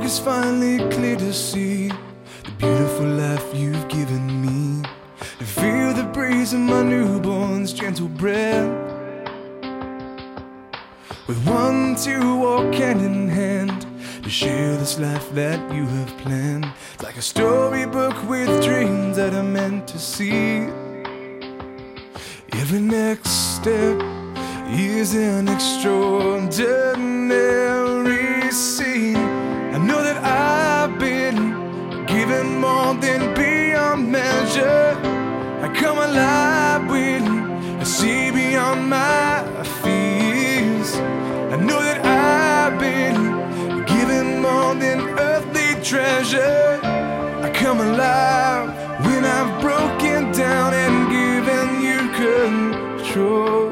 it's finally clear to see the beautiful life you've given me, and feel the breeze of my newborn's gentle breath. With one to walk hand in hand to share this life that you have planned. It's like a storybook with dreams that are meant to see. Every next step is an extraordinary scene. I know that I've been given more than beyond measure. I come alive when I see beyond my fears. I know that I've been given more than earthly treasure. I come alive when I've broken down and given you control.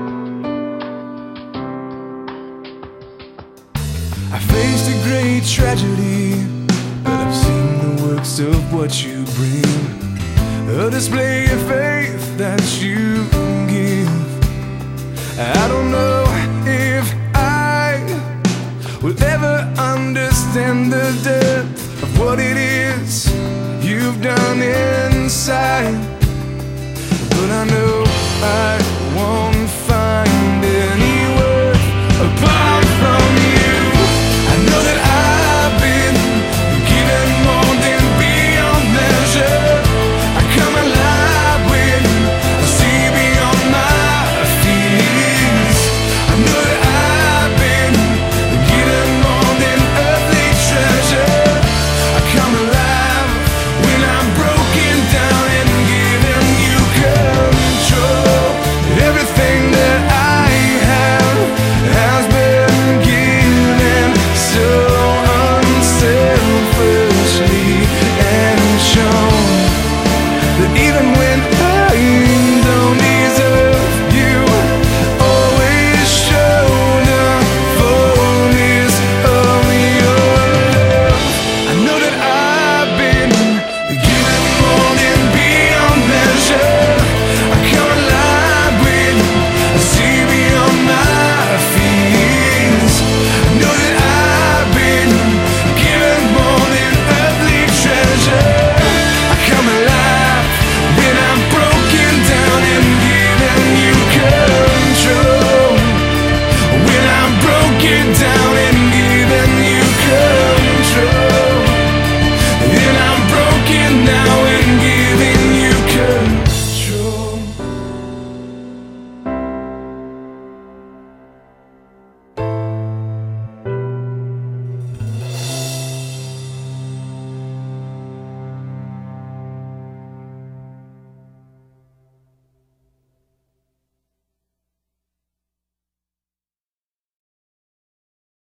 I faced a great tragedy, but I've seen the works of what you bring. A display of faith that you give. I don't know if I will ever understand the depth of what it is you've done inside, but I know I